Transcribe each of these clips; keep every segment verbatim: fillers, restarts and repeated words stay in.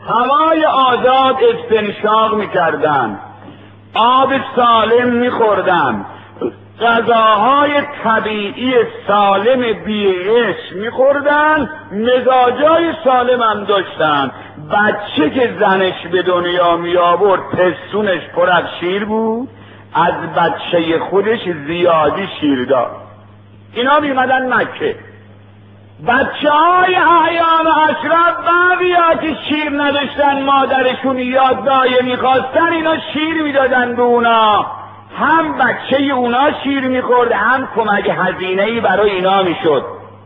هوای آزاد استنشاق میکردن، آب سالم میخوردن، غذاهای طبیعی سالم بی‌غش میخوردن، مزاجای سالم هم داشتن. بچه که زنش به دنیا می آورد پستونش پر از شیر بود، از بچه خودش زیادی شیر داد. اینا میمدن مکه. بچه های اعیان و اشراف بقیه که شیر نداشتن مادرشون یا دایه میخواستن، اینا شیر میدادن به اونا. هم بچه اونا شیر میخورد، هم کمک هزینه‌ای برای اینا میشد.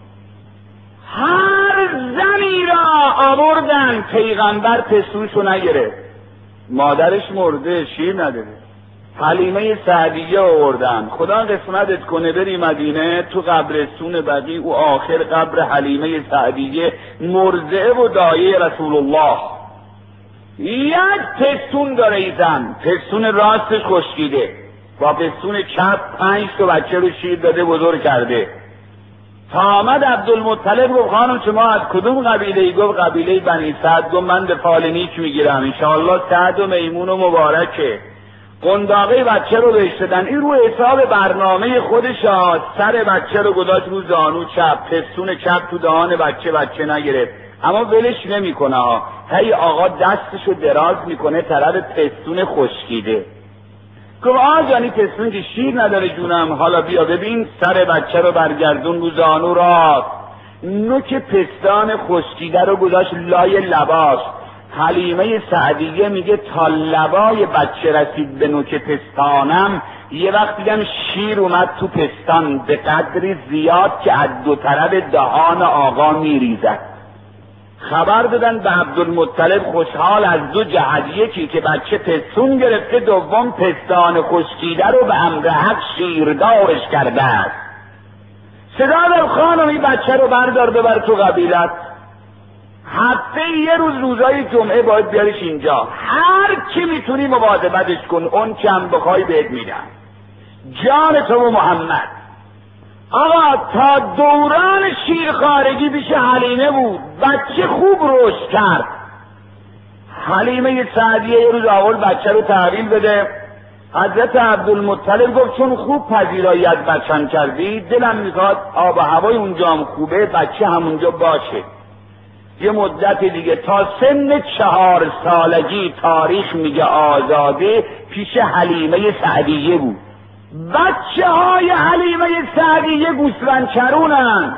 هر زنی را آوردن، پیغمبر پستونشو نگرفت، مادرش مرده شیر نداره. حلیمه سعدیه آوردن، خدا قسمتت کنه بری مدینه، تو قبرستون بقیع او آخر قبر حلیمه سعدیه مرضعه و دایه رسول الله، یک پستون داره ای زن، پستون راستش خشکیده، با پستون چپ پنج تا بچه رو شیر داده بزرگ کرده. تا آمد عبدالمطلب گفت خانم شما از کدوم قبیله ای؟ گفت قبیله بنی سعد. گفت من به فال نیک میگیرم، انشاءالله سعد و میمون و مبارکه. قنداقه بچه رو بهش دادن، این رو حساب برنامه خودش ها. سر بچه رو گذاشت رو زانو چپ، پستون چپ تو دهان بچه، بچه نگرفت، اما ولش نمیکنه ها. هی آقا دستشو دراز میکنه طرف پستون خشکیده. گفت آقا جانی پستون که شیر نداره جونم، حالا بیا ببین. سر بچه رو برگردون رو زانو راست، نوک پستان خشکیده رو گذاشت لای لباش. حلیمه سعدیه میگه تا لبای بچه رسید به نوک پستانم، یه وقت دیدم شیر اومد تو پستان به قدری زیاد که از دو طرف دهان آقا میریزد. خبر دادن به عبدالمطلب، خوشحال از دو جهت، یکی که بچه پستون گرفته، دوم پستان خشکیده رو به امر حق شیردارش کرده است. صدا داد خانم این بچه رو بردار ببر تو قبیلت، هفته یه روز روزای جمعه باید بیارش اینجا، هر کی میتونی مواظبتش کن، اون چم بخوای بهت میدم، جان تو و محمد. آقا تا دوران شیرخوارگی پیش حلیمه بود، بچه خوب رشد کرد. حلیمه سعدیه یه روز آورد بچه رو تحویل بده. حضرت عبدالمطلب گفت چون خوب پذیرایی از بچم کردی، دلم میخواد آب و هوای اونجا هم خوبه، بچه همونجا باشه. یه مدت دیگه تا سن چهار سالگی تاریخ میگه آزاده پیش حلیمه سعدیه بود. بچه های حلیمه سعدیه گوسفند چرونن.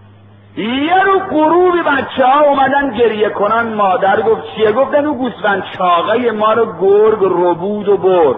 یه رو غروبی بچه ها اومدن گریه کنن، مادر گفت چیه؟ گفتن او گوسفند چاقه ما رو گرگ ربود و برد.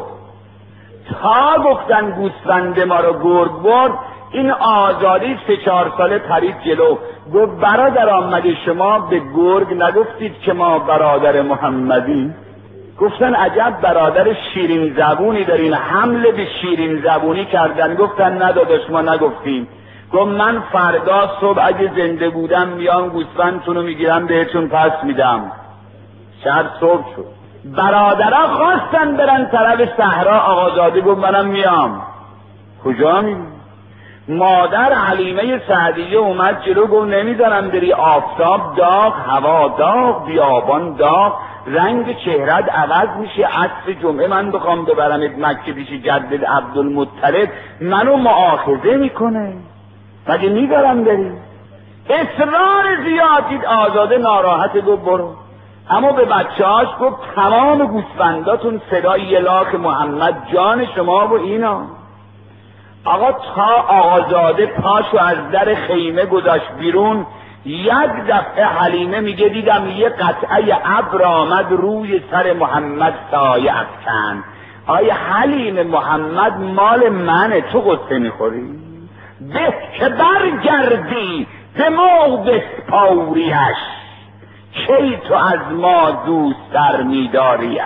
تا گفتن گوسفند ما رو گرگ برد، این آزادی سه چهار ساله پرید جلو، گفت برادران مگه شما به گرگ نگفتید که ما برادر محمدیم؟ گفتن عجب برادر شیرین زبونی دارین، حمله به شیرین زبونی کردن. گفتن نه داداش ما نگفتیم. گفت من فردا صبح اگه زنده بودم میام گوسفندتون رو میگیرم بهتون پس میدم. شب صبح شد، برادرها خواستن برن طرف صحرا، آقازاده گفت منم میام. کجا میری؟ مادر حلیمه سعدیه اومد جلو، گفت نمیذارم بری، آفتاب داغ، هوا داغ، بیابان داغ، رنگ چهرت عوض میشه. عصر جمعه من بخوام ببرمت مکه پیش جدد عبدالمطلب منو مؤاخذه میکنه، مگه میذارم بری؟ اصرار زیاد دید. آزاده ناراحت گفت برو، اما به بچه هاش گفت تمام گوسفنداتون صدای یلاک محمد، جان شما و اینا. آقا تا آزاده پاشو از در خیمه گذاشت بیرون، یک دفعه حلیمه میگه دیدم یه قطعه ابر آمد روی سر محمد سایه افکند. آیا حلیمه محمد مال منه، تو قصه میخوری؟ به که برگردی به ما بسپاریش، کی تو از ما دوست در میداریش.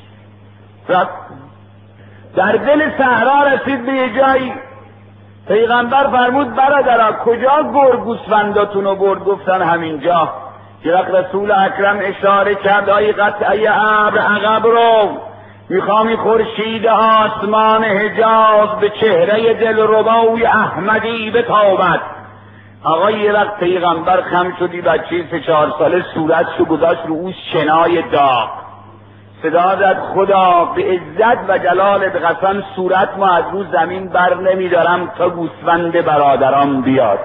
در دل صحرا رسید به یه جایی، پیغمبر فرمود برادرها کجا گرگ گوسفنداتون رو برد؟ گفتن همینجا. یه وقت رسول اکرم اشاره کرد آی قطعه ابر عقب رو، میخوامی خورشید آسمان حجاز به چهره دلربای احمدی بتابد. آقا یه وقت پیغمبر خم شدی بچه سه چهار ساله صورتشو گذاشت رو اون شنای داغ، صدا زد خدا به عزت و جلالت قسم صورت ما از رو زمین بر نمیدارم تا گوسفند برادرام بیاد.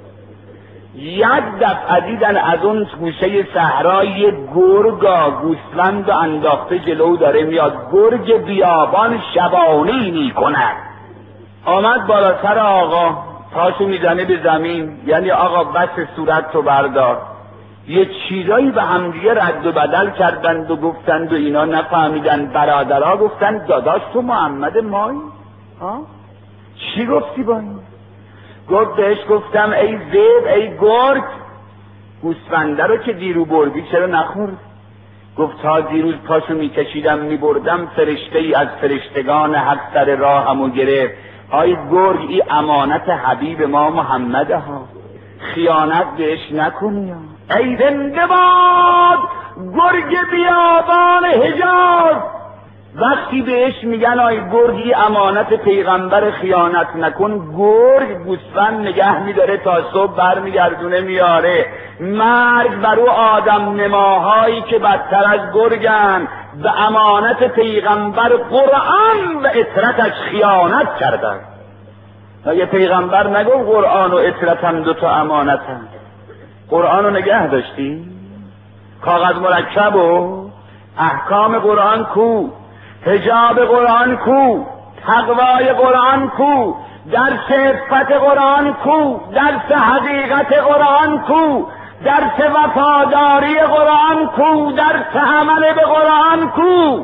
یک دفعه دیدن از اون گوشه صحرا یه گرگا گوسفند و انداخته جلو داره میاد، گرگ بیابان شبانی میکنه. آمد بالا سر آقا، پاشو میزنه به زمین، یعنی آقا بس صورت تو بردار. یه چیزایی به همدیگه رد و بدل کردند و گفتند و اینا نفهمیدن. برادرها گفتند داداش تو محمد مایی؟ ها؟ چی گفتی با این؟ گفت بهش گفتم ای زیب ای گرگ، گوسفنده رو که دیرو بردی چرا نخورد؟ گفت تا دیروز پاشو میکشیدم میبردم، فرشته ای از فرشتگان حق سر راهمو گرفت. های گرگ ای امانت حبیب ما محمد ها، خیانت بهش نکنی. ای زنده باد گرگ بیابان حجاز. وقتی بهش میگن آی گرگی امانت پیغمبر خیانت نکن، گرگ گوسفند نگه میداره تا صبح برمیگردونه میاره. مرگ برو آدم نماهایی که بدتر از گرگن، به امانت پیغمبر قرآن و اطرتش خیانت کردن. مگه پیغمبر نگو قرآن و اطرت هم دوتا امانت هم؟ قرآن رو نگه داشتی؟ کاغذ مرکب و احکام قرآن کو؟ حجاب قرآن کو؟ تقوای قرآن کو؟ درس عفت قرآن کو؟ درس حقیقت قرآن کو؟ درس وفاداری قرآن کو؟ درس عمل به قرآن کو؟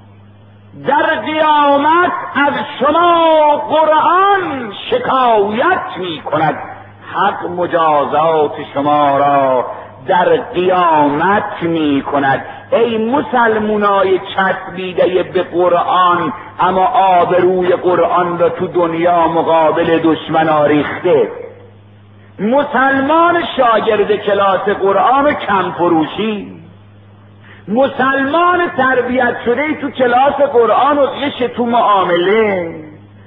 در قیامت از شما قرآن شکایت می کند، حق مجازات شما را در قیامت می کند. ای مسلمونای چسبیده به قرآن اما آبروی قرآن را تو دنیا مقابل دشمنا ریخته، مسلمان شاگرد کلاس قرآن و کم فروشی، مسلمان تربیت شده تو کلاس قرآن و غش تو معامله،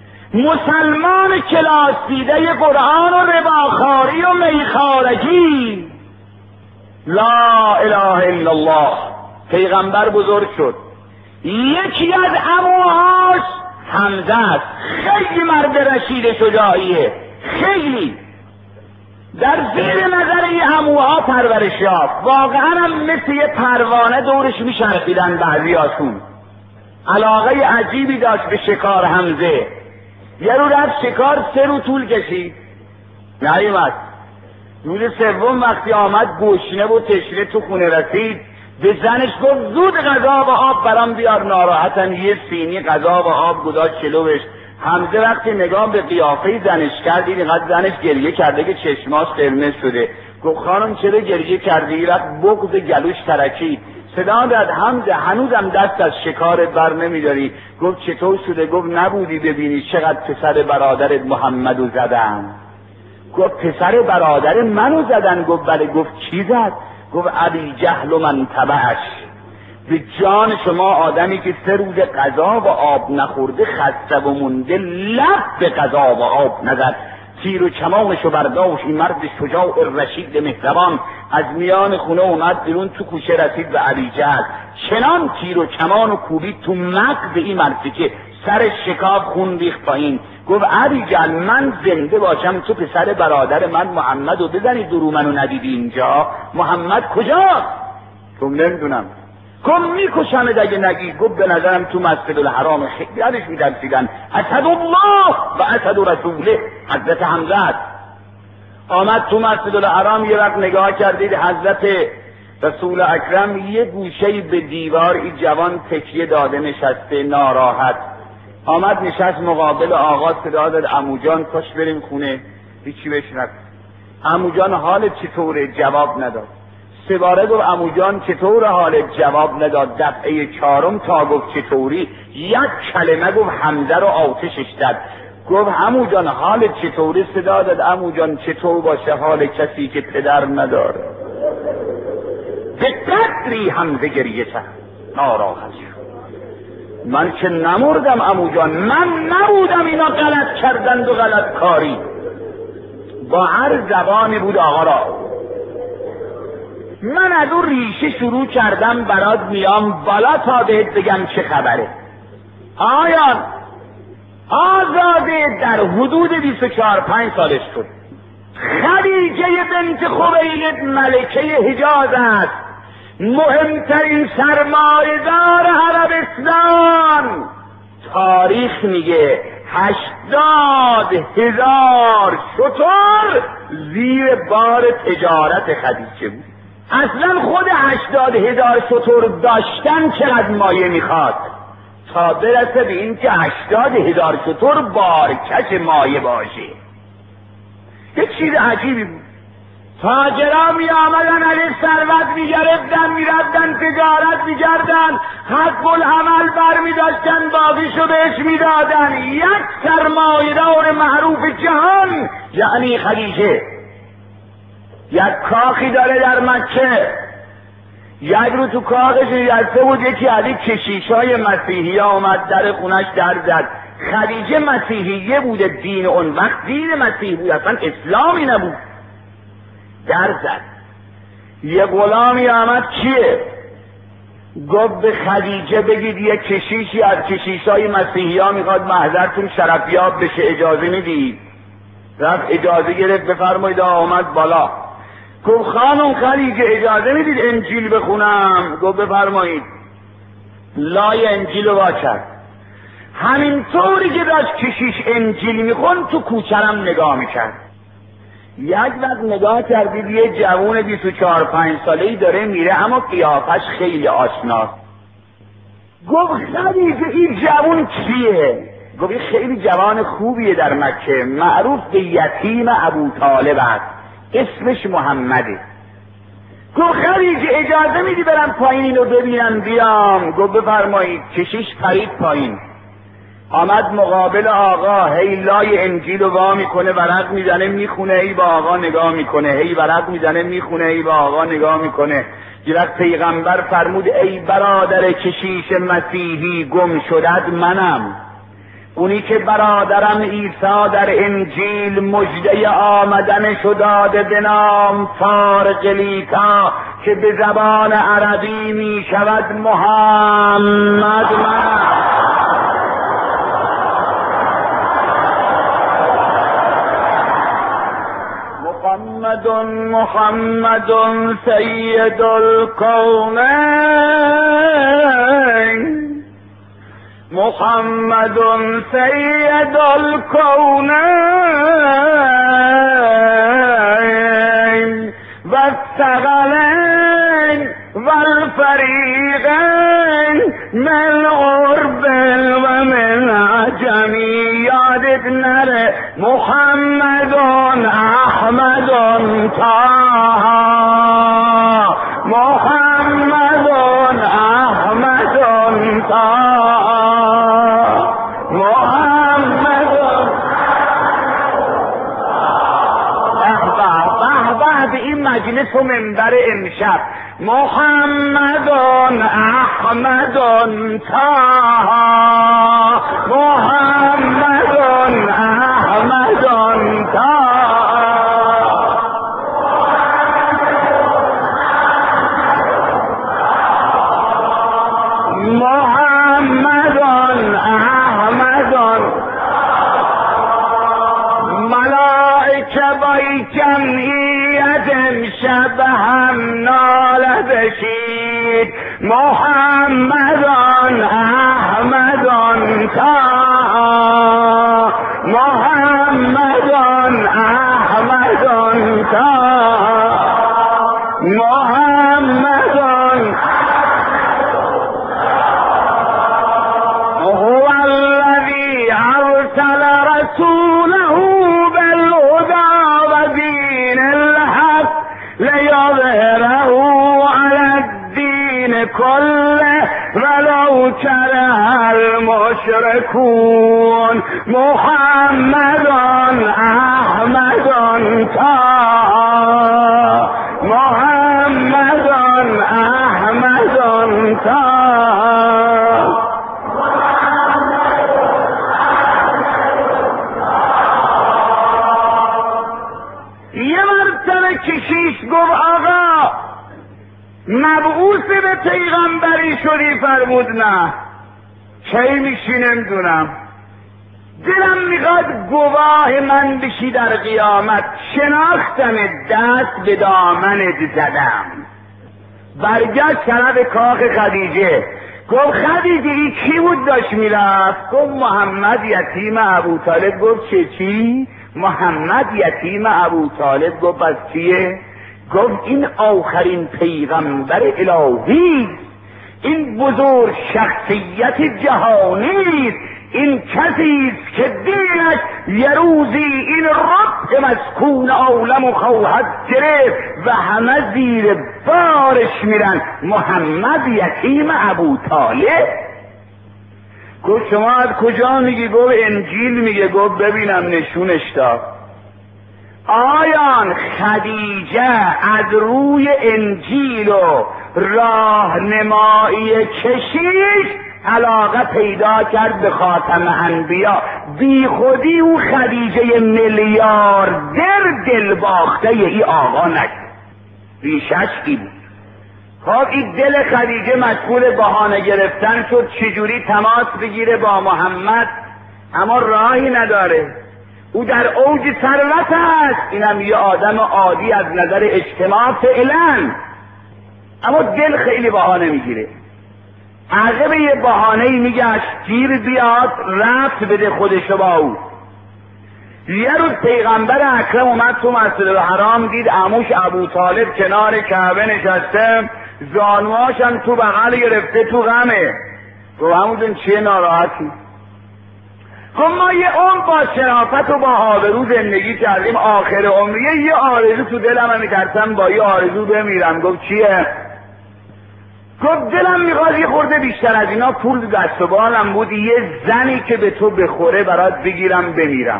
مسلمان کلاس دیده قرآن و رباخاری و میخارگی. لا اله الا الله. پیغمبر بزرگ شد، یکی از عموهاش حمزه است، خیلی مرد رشید شجاعیه، خیلی در زیر نظر این عموها پرورش یافت. واقعا هم مثل یه پروانه دورش میچرخیدن بعضیاشون. علاقه عجیبی داشت به شکار حمزه. یه رو رفت شکار، سه رو طول کشید نیومد. روز سوم وقتی آمد گشنه و تشنه تو خونه رسید، به زنش گفت زود غذا و آب برام بیار. ناراحتن یه سینی غذا و آب گذاشت جلوش. حمزه وقتی نگاه به قیافه زنش کرد، اینقدر زنش گریه کرده که چشماش قرمز شده. گفت خانم چرا گریه کردی؟ رفت بغض گلوش ترکید. صدا داد حمزه هنوزم دست از شکارت بر نمیداری؟ گفت چطور شده؟ گفت نبودی ببینی چقدر پسر برادرت محمدو زدن؟ گفت پسر برادر منو زدن؟ گفت بله. گفت کی زد؟ گفت ابی جهل و من تبعش. به جان شما آدمی که سه روز غذا و آب نخورده خسته و مونده لب به غذا و آب نزد. تیر و کمانشو برداشت این مرد شجاع رشید مهربان، از میان خونه اومد بیرون، تو کوچه رسید به ابی جهل، چنان تیر و کمان و کوبید تو مغز این مرد که سر شکاف خون ریخت پایین. گفت ابی جهل من زنده باشم تو پسر برادر من محمدو بزنی درو منو ندیدی اینجا؟ محمد کجاست؟ گفت نمیدونم. گفت میکشمت اگه نگی. گفت به نظرم تو مسجد الحرام خیلی ازش میدرسیدن. اسد الله و اسد رسوله. حضرت حمزه آمد تو مسجد الحرام، یه وقت نگاه کردید حضرت رسول اکرم یه گوشه به دیوار این جوان تکیه داده نشسته ناراحت. آمد نشست مقابل آقا، صدا داد عمو جان پاش بریم خونه. هیچی بهش نگفت. عمو جان حالت چطوره؟ جواب نداد. سه باره گفت عمو جان چطوره حالت؟ جواب نداد. دفعه چهارم تا گفت چطوری، یک کلمه گفت حمزه رو آتشش زد. گفت عمو جان حالت چطوره؟ صدا داد عمو جان چطور باشه حال کسی که پدر نداره؟ به قدری حمزه گریه کرد، ناراحت شد. من که نمردم عمو جان، من نبودم اینا غلط کردند و غلط کاری. با هر زبانی بود آقا را. من از اون ریشه شروع کردم برات میام بالا تا بهت بگم چه خبره. آیا آزاده در حدود بیست و چهار پنج سالش شد. خدیجه بنت خویلد ملکه حجاز است، مهمترین سرمایه‌دار عربستان. تاریخ میگه هشتاد هزار شتر زیر بار تجارت خدیجه بود. اصلا خود هشتاد هزار شتر داشتن چقدر مایه میخواد تا برسه به این که هشتاد هزار شتر بارکش مایه باشه. یه چیز عجیبی بود. تاجرها می آمدن علیه ثروت می گرفتن، می رفتن تجارت می کردن، حق العمل بر می داشتن، باقیشو بهش می دادن. یک سرمایه‌دار معروف جهان یعنی خدیجه یک کاخی داره در مکه. یک رو تو کاخش نشسته بود، یکی از این کشیشای مسیحی ها اومد در خونش در زد. خدیجه مسیحیه بوده، دین اون وقت دین مسیحی بود، اصلا اسلامی نبود. در زد. یه غلامی آمد، کیه؟ گفت به خدیجه بگید یه کشیشی از کشیشای مسیحی ها میخواد محضرتون شرفیاب بشه، اجازه میدید؟ رفت اجازه گرفت، بفرمایید. آمد بالا، گفت خانم خدیجه اجازه میدید انجیل بخونم؟ گفت بفرمایید. لای انجیل رو وا کرد. همین طوری که داشت کشیش انجیل میخوند تو کوچرم نگاه میکرد. یک وقت نگاه کردید یه جوون بیست و چهار پنج ساله‌ای داره میره، اما قیافش خیلی آشناست. گفت خدیجه این جوون کیه؟ گفت این خیلی جوان خوبیه در مکه، معروف به یتیم ابو طالب است، اسمش محمده. گفت خدیجه اجازه میدی برم پایین اینو ببینم بیام؟ گفت بفرمایید. کشیش پرید پایین، آمد مقابل آقا، هی لای انجیل رو وا میکنه، ورق میزنه میخونه، هی با آقا نگاه میکنه، هی ورق میزنه میخونه، هی با آقا نگاه میکنه. یه وقت پیغمبر فرمود ای برادر کشیش مسیحی، گم شدت منم، اونی که برادرم عیسی در انجیل مژده آمدنش داده به نام فارقلیتا که به زبان عربی می شود محمد. من محمد محمد سید الکونین، محمد سید الکونین و الثقلین و الفریقین من غرب و من عجمی. یادت نره محمد احمد طه، محمد احمد طه، به این مجلس و منبر امشب محمد احمد طه، محمد احمد طه، محمد احمد. ملائکه بای جمعیت امشب هم ناله بشید محمد احمد طه، محمد احمد طه، محمد هو الذي ارسل رسوله بالهدى ودين الحق ليظهره على الدين كله ولو كره المشركون. محمد احمد طه، محمد احمد طه. مبعوث به پیغمبری شدی؟ فرمود نه. کی میشی؟ نمیدونم. دلم میخواد گواه من بشی در قیامت. شناختم دست به دامنت زدم. برگشت طرف کاخ خدیجه. گفت خدیجه این کی بود داشت میرفت؟ گفت محمد یتیم ابوطالب. گفت چه چی؟ محمد یتیم ابوطالب. گفت پس چیه؟ گفت این آخرین پیغمبر الهی، این بزرگ شخصیت جهانی، این کسی است که دینش یه روزی این رب مسکون عالم خواهد گرفت و همه زیر بارش میرن. محمد یتیم ابوطالب. گفت شما از کجا میگی؟ گفت انجیل میگه. گفت ببینم نشونش داد. آیان خدیجه از روی انجیل و راهنمایی کشیش علاقه پیدا کرد به خاتم انبیا. بی خودی او خدیجه میلیاردر دل باخته ای آقا نشد. ریشش کی بود؟ خب این دل خدیجه مشغول بهانه گرفتن شد چجوری تماس بگیره با محمد، اما راهی نداره. او در اوج ثروت است، اینم یه آدم عادی از نظر اجتماع فعلا، اما دل خیلی بهانه میگیره. عقب یه بهانه میگشت گیر بیاد، رفت بده خودشو با او. یه روز پیغمبر اکرم اومد تو مسجد الحرام، دید عموش ابوطالب کنار کعبه نشسته، زانوهاشم تو بغل گرفته، تو غمه. گفت عمو جون چیه ناراحتی؟ گفت ما یه عمر با شرافت و با آبرو زندگی کردیم، آخر عمریه یه آرزو تو دلم میترسم با یه آرزو بمیرم. گفت چیه؟ گفت دلم میخواد یه خورده بیشتر از اینا پول دست و بالم بود، یه زنی که به تو بخوره برات بگیرم بمیرم.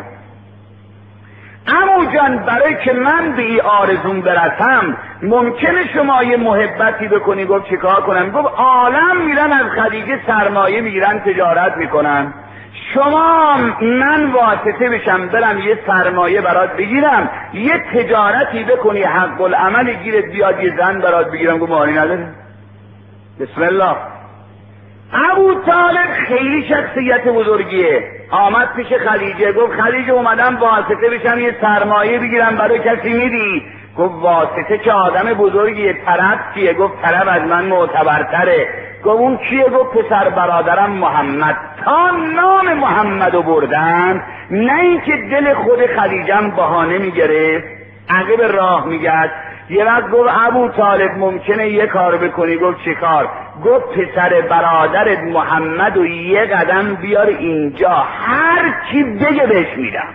عمو جان برای که من به این آرزوم برسم ممکنه شما یه محبتی بکنی. گفت چیکار کنم؟ گفت عالم میرن از خدیجه سرمایه میگیرن، تجارت میکنن، شما من واسطه بشم برم یه سرمایه برات بگیرم، یه تجارتی بکنی، حق العمل گیرت بیاد، یه زن برات بگیرم. گفت مانی نداره. بسم الله. ابوطالب خیلی شخصیت بزرگیه، آمد پیش خدیجه. گفت خدیجه اومدم واسطه بشم یه سرمایه بگیرم، برای کسی میدی؟ گفت واسطه که آدم بزرگیه. طرف کیه؟ گفت طرف از من معتبرتره. گفت اون کیه؟ گفت پسر برادرم محمد. تا نام محمدو بردن، نه اینکه دل خود خدیجم بهانه میگرفت، عقب راه میگشت. یه وقت گفت ابوطالب ممکنه یه کار بکنی. گفت چه کار؟ گفت پسر برادرت محمدو یه قدم بیار اینجا، هر کی بگه بهش میدم.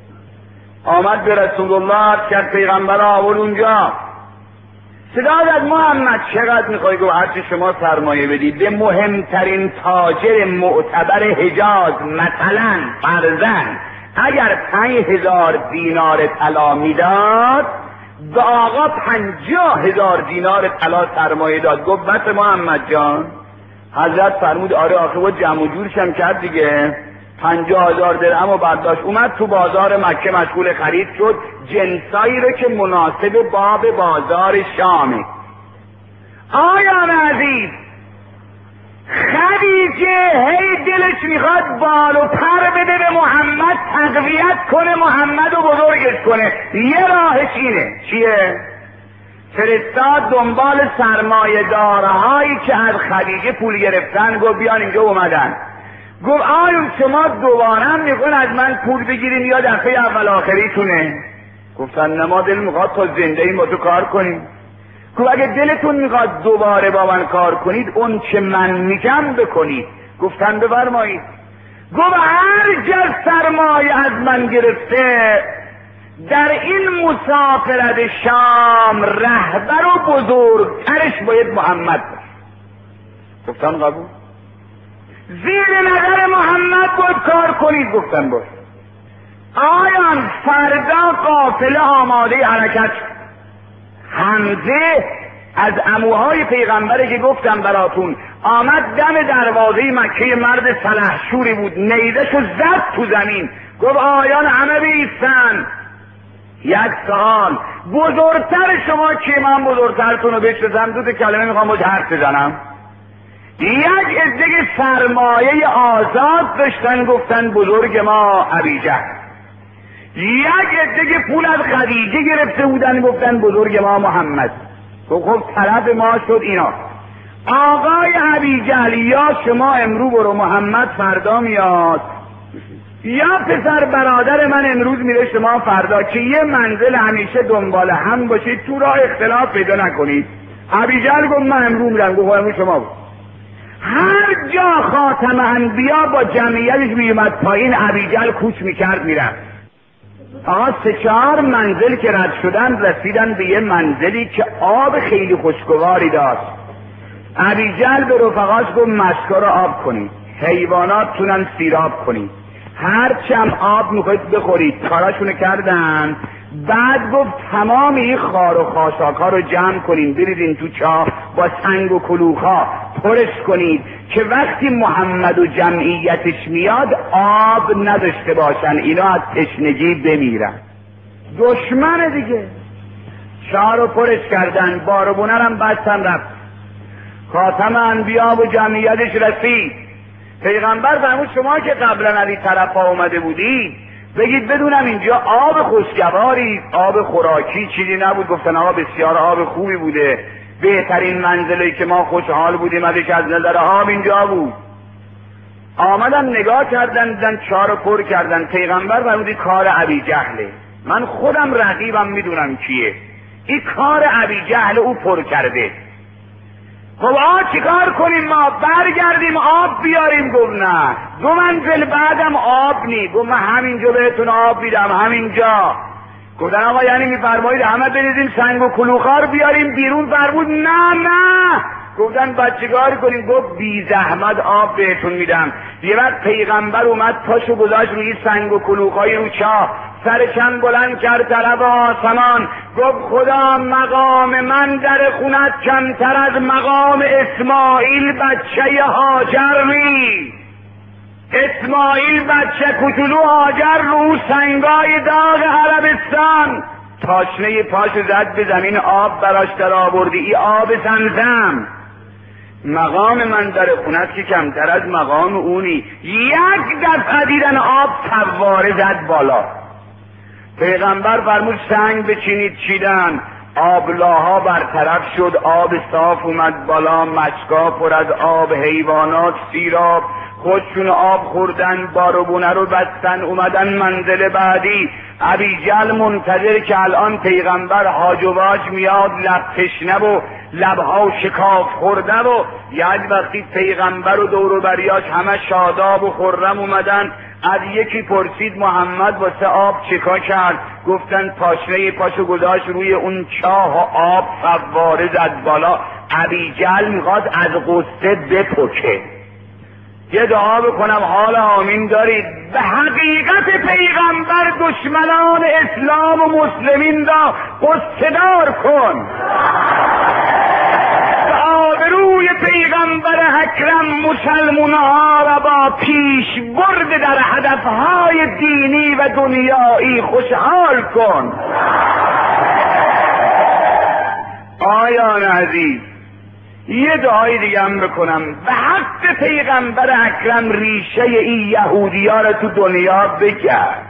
آمد به رسول الله کرد، پیغمبر آورد اونجا، صدا زد محمد چقدر میخوای؟ گفت هرچی شما سرمایه بدید. به مهمترین تاجر معتبر حجاز مثلا فرزن اگر پنج هزار دینار طلا میداد، به آقا پنجاه هزار دینار طلا سرمایه داد. گفت بس محمد جان؟ حضرت فرمود آره آخه با جمع و جورشم کرد دیگه. پنجاه هزار درهم و برداشت، اومد تو بازار مکه مشغول خرید شد، جنسایی رو که مناسب باب بازار شامه. آیان عزیز، خدیجه هی دلش میخواد بال و پر بده به محمد، تقویت کنه محمد و بزرگش کنه. یه راهش اینه. چیه؟ فرستاد دنبال سرمایه دارهایی که از خدیجه پول گرفتن. گفت بیان اینجا. اومدن. گفت آیون شما دوباره میخوان از من پول بگیرین یا دفعه اول آخریتونه؟ گفتن نما دل میخواد تا زنده این با تو کار کنیم. گفت اگه دلتون میخواد دوباره با من کار کنید، اون که من میگم بکنید. گفتن بفرمایید. گفت هر جز سرمایه از من گرفته در این مسافرت شام رهبر و بزرگترش باید محمد باشه. گفتن قبول. زیر نظر محمد باید کار کنید. گفتن باش. آیان فردا قافله آماده حرکت. حمزه از عموهای پیغمبره که گفتم براتون، آمد دم دروازه مکه، مرد سلحشوری بود، نیزشو زد تو زمین. گفت آیان همه بیستن. یک سوال، بزرگتر شما که من بزرگترتون رو بشناسم، دو تا کلمه میخوام باید حرف بزنم. یک عده سرمایه آزاد داشتن گفتن بزرگ ما ابیجهل. یک عده پول از خدیجه گرفته بودن گفتن بزرگ ما محمد. تو خب طرف ما شد اینا. آقای ابیجهل یا شما امرو برو محمد فردا میاد، یا پسر برادر من امروز میره شما فردا، که یه منزل همیشه دنبال هم باشید، تو راه اختلاف پیدا نکنید. ابیجهل گفت من امروز میرم. گفت امروز شما بود. هر جا خاتم انبیا با جمعیتش میومد پایین، ابیجهل کوچ میکرد میرفت. آقا سه چهار منزل که رد شدن رسیدن به یه منزلی که آب خیلی خوشگواری داشت. ابیجهل به رفقاش گفت مشکا رو آب کنید، حیواناتتونم سیراب کنید، هر چم آب میخواید بخورید. کاراشونو کردن. بعد گفت تمام این خار و خاشاک ها رو جمع کنید، بریدین تو چاه، با سنگ و کلوخ ها پرش کنید که وقتی محمد و جمعیتش میاد آب نداشته باشن، اینا از تشنگی بمیرن. دشمن دیگه. چاه رو پرش کردن، باربونرم بستن رفت. خاتم انبیا و جمعیتش رسید. پیغمبر فرمود شما که قبلا از این طرفا اومده بودید بگید بدونم اینجا آب خوشگواری، آب خوراکی چیزی نبود. گفتن آب بسیار آب خوبی بوده، بهترین منزلی که ما خوشحال بودیم ازش از نظر آب اینجا بود. آمدن نگاه کردن، دیدن چهار پر کردن. پیغمبر فرمود کار ابیجهله، من خودم رقیبم میدونم کیه، این کار ابیجهل، او پر کرده. خب آ چیکار کنیم ما؟ برگردیم آب بیاریم؟ گفت نه، دو منزل بعدم آب نی. گفت من همینجا بهتون آب میدم، همینجا. گفتن آقا یعنی میفرمایید همه بریزیم سنگ و کلوخار بیاریم بیرون؟ فرمود نه نه. گفتن بچگار کنیم؟ گفت بی زحمت آب بهتون میدم. یه وقت پیغمبر اومد پاشو گذاشت روی سنگ و کلوخای رو چاه، سر چند بلند کرد طرف آسمان، گفت خدا مقام من در خونت کمتر از مقام اسماعیل بچه هاجر نی. اسماعیل بچه کوچولو هاجر رو سنگای داغ عربستان تاشنه پاشو زد به زمین، آب براش در آوردی، ای آب زمزم. مقام من در خونت که کمتر از مقام اونی. یک دفعه دیدن آب فواره زد بالا. پیغمبر فرمود سنگ بچینید، چیدن، آبلاها برطرف شد، آب صاف اومد بالا، مشکا پر از آب، حیوانات سیراب خودشون آب خوردن، باربونه رو بستن، اومدن منزل بعدی. ابیجهل منتظر که الان پیغمبر هاج و واج میاد، لب تشنه و لبها شکاف خورده و یک وقتی پیغمبر و دور و بریاش همه شاداب و خرم اومدن. از یکی پرسید محمد واسه آب چیکار کرد؟ گفتن پاشنه پاشو گذاشت روی اون چاه و آب فواره زد بالا. ابیجهل میخواد از غصه بپکه. یه دعا بکنم حال آمین دارید؟ به حقیقت پیغمبر دشمنان اسلام و مسلمین را غصه دار کن. آبروی پیغمبر اکرم مسلمانها را با پیش برد در هدفهای دینی و دنیایی خوشحال کن. آیان عزیز، یه دعای دیگه هم بکنم به حق پیغمبر اکرم ریشه این یهودی ها را تو دنیا بگرد.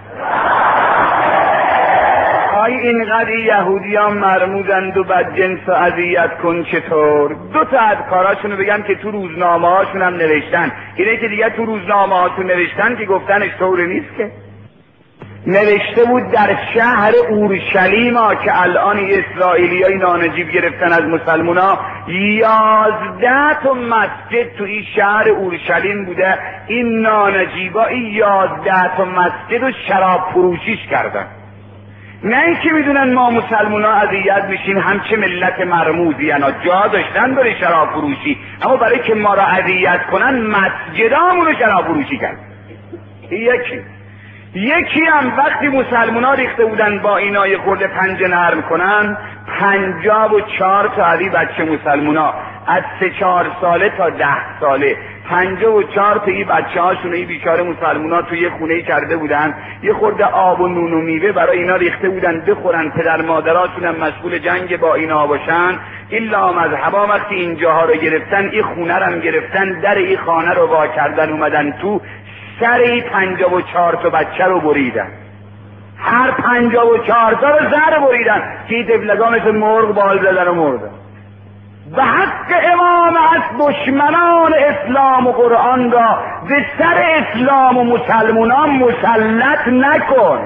آی اینقدر یهودی ها مرموزند و بدجنس و اذیت کن چطور؟ دو تا از کاراشونو بگم که تو روزنامه هاشون هم نوشتن. اینه که دیگه تو روزنامه هاشون نوشتن که گفتنش طور نیست که. نوشته بود در شهر اورشلیم ها که الان اسرائیلی های نانجیب گرفتن از مسلمان ها، یازده تا مسجد تو این شهر اورشلیم بوده. این نانجیبا این یازده تا مسجد رو شراب فروشیش کردن. نه اینکه میدونن ما مسلمان ها اذیت میشیم، همچه ملت مرموزی انا جا داشتن برای شراب فروشی، اما برای که ما را اذیت کنن مسجدامون رو شراب فروشی کرد. یکی یکی هم وقتی مسلمان ها ریخته بودن با اینا یه خورده پنجه نرم کنن، پنجاه و چهار تا علی بچه مسلمان ها از سه چهار ساله تا ده ساله پنجاه و چهار تا این بچه هاشون این بیچاره مسلمونا توی یه خونه کرده بودن، یه خورده آب و نون و میوه برای اینا ریخته بودن بخورن، پدر مادراشون هم مشغول جنگ با اینا باشن. الا مذهبا وقتی اینجاها رو گرفتن، این خونه رو هم گرفتن، در این خانه رو وا کردن، اومدن تو، سر این پنجاه و چهار تا بچه رو بریدن. هر پنجاه و چهار تا رو سر بریدن که این طفلگا مثل مرغ بال زدن و مردن. به حق امام از دشمنان اسلام و قرآن را به سر اسلام و مسلمانان مسلط نکن.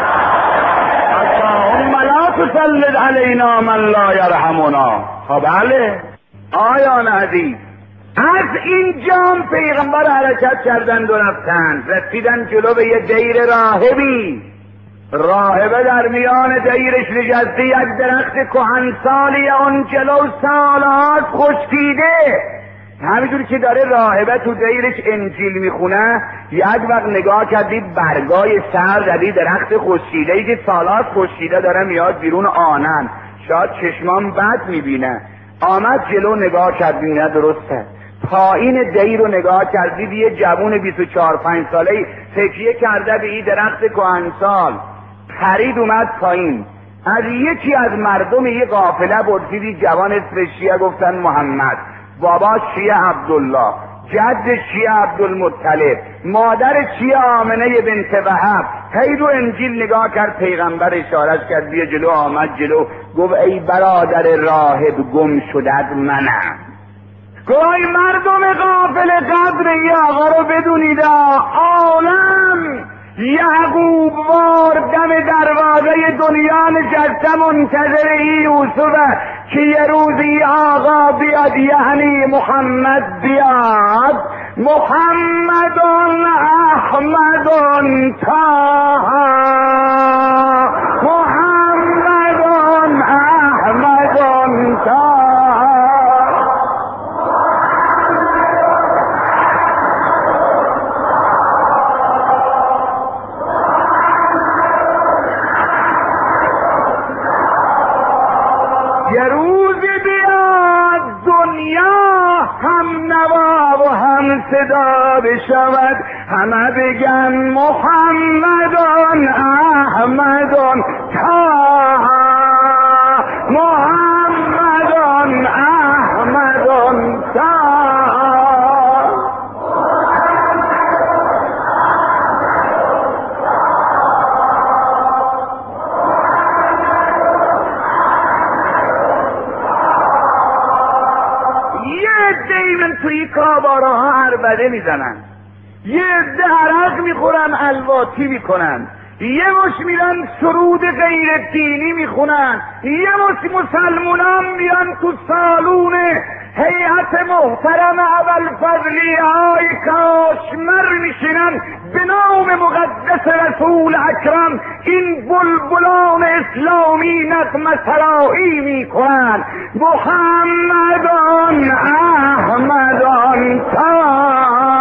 اللهم لا تسلط علینا من لا یرحمنا. خب بله آیان عزیز، از اینجا پیغمبر حرکت کردند و رفتند، رسیدن جلو به یه دیر راهبی. راهبه در میان دیرش نشسته، یک درخت کهنسالی اون جلو سالهاست خشکیده. همینجور که داره راهبه تو دیرش انجیل میخونه، یک وقت نگاه کردی برگای سر زدی درخت خشکیده‌ای که سالهاست خشکیده داره میاد بیرون آنن، شاید چشمان بد میبینه. آمد جلو نگاه کردی، نه درسته. پایین دیر رو نگاه کردی، یه جوون بیست و چهار پنج ساله‌ای تکیه کرده به این درخت کهنسال، پرید اومد پایین. از یکی از مردم یه قافله پرسیدی جوان اسمش چیه؟ گفتن محمد. بابا چیه؟ عبدالله. جد چیه؟ عبدالمطلب. مادر چیه؟ آمنه بنت وهب. هی رو انجیل نگاه کرد، پیغمبر اشارش کرد بیا جلو. آمد جلو، گفت ای برادر راهب گم شدت منم. گوی مردم غافل قدر ای آقا رو بدونید، عالم یعقوب وار دم دروازه دنیا نشسته منتظر ای یوسفه که یه روزی آقا بیاد، یعنی محمد بیاد. محمد احمد طه، محمد احمد طه. یه روز بیاد دنیا هم نوا و هم صدا بشود، همه بگن محمد احمد طه، محمد احمد طه. توی کابارها عربده میزنن، یه عده عرق میخورن الواتی میکنن، یه مش میرن سرود غیر دینی میخونن، یه مش مسلمونان میان تو سالون هیئت محترم ابوالفضلی های کاشمر میشینن به نام مقدس رسول اکرم این بلبلان اسلامی نغمه سرایی میکنن. محمدان احمدان طه.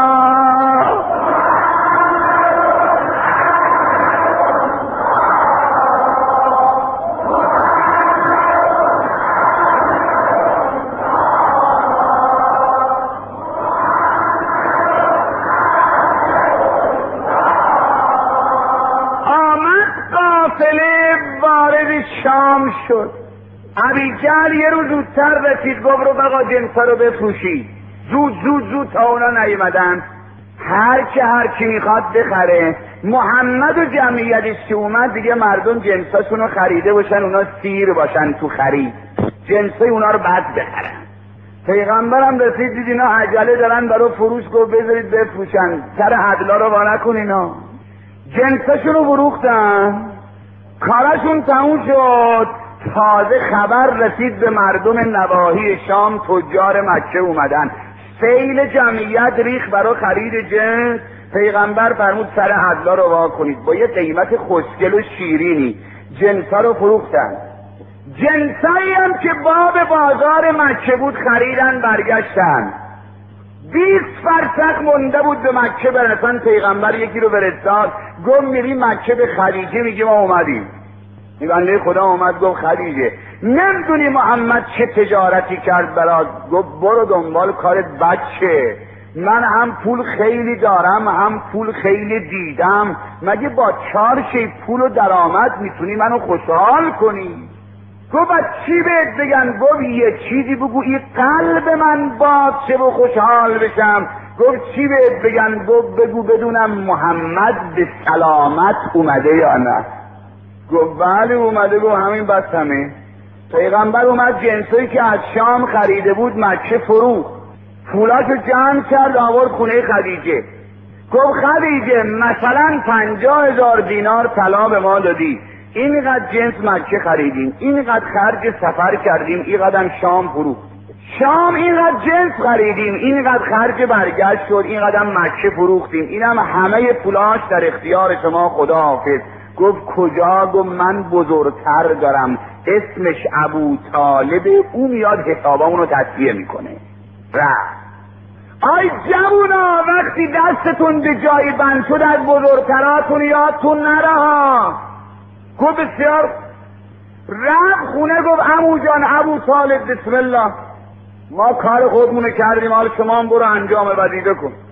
شام شد. ابیجهل یه روز زودتر رسید، گفت رو بقا جنسا رو بفروشید. زود زود زود تا اونا نیومدن، هر که هر کی میخواد بخره. محمد و جمعیتش که اومد دیگه مردم جنساشون رو خریده باشن، اونا سیر باشن تو خرید، جنسای اونا رو بعد بخرن. پیغمبرم رسید دید اینا عجله دارن برای فروش، گفت بذارید بفروشن، سر عدلا رو وا نکن. اینا جنساشون رو فروختن، کارشون تموم شد. تازه خبر رسید به مردم نواحی شام، تجار مکه اومدن، سیل جمعیت ریخ برای خرید جنس. پیغمبر فرمود سر عدلا رو وا کنید، با یه قیمت خوشگل و شیرینی جنسا رو فروختن. جنسایی هم که باب بازار مکه بود خریدن، برگشتن. بیست فرسخ مونده بود به مکه برسن. پیغمبر یکی رو فرستاد، گفت میری مکه به خدیجه میگه ما اومدیم. این بنده خدا اومد گفت خدیجه نمیدونی محمد چه تجارتی کرد برات؟ گفت برو دنبال کارت بچه. من هم پول خیلی دارم هم پول خیلی دیدم، مگه با چهار شی پول و درآمد میتونی منو خوشحال کنی؟ گفت از چی بهت بگن؟ گفت یه چیزی بگو این قلب من باد چه و خوشحال بشم. گفت چی بهت بگن؟ گفت بگو بدونم محمد به سلامت اومده یا نه. گفت بله اومده. گفت همین بس همه. پیغمبر اومد جنسایی که از شام خریده بود مکه فروخت، پولاشو جمع کرد آورد خونه خدیجه. گفت خدیجه مثلا پنجاه هزار دینار طلا به ما دادی، اینقدر جنس مکه خریدیم، اینقدر خرج سفر کردیم، اینقدر شام فروخت، شام اینقدر جنس خریدیم، اینقدر خرج برگشت شد، اینقدر مکه فروختیم، اینم همه پولاش در اختیار شما، خدا حافظ. گفت کجا؟ گفت من بزرگتر دارم اسمش ابو طالب، او میاد حسابامونو تصفیه میکنه. رفت. آی جوونا وقتی دستتون به جایی بند شد از بزرگتراتون یادتون نره ها. گفت بسیار. رفت خونه گفت عمو جان ابو طالب بسم الله، ما کار خودمونه کردیم، حال شما هم برو انجام وظیفه کن.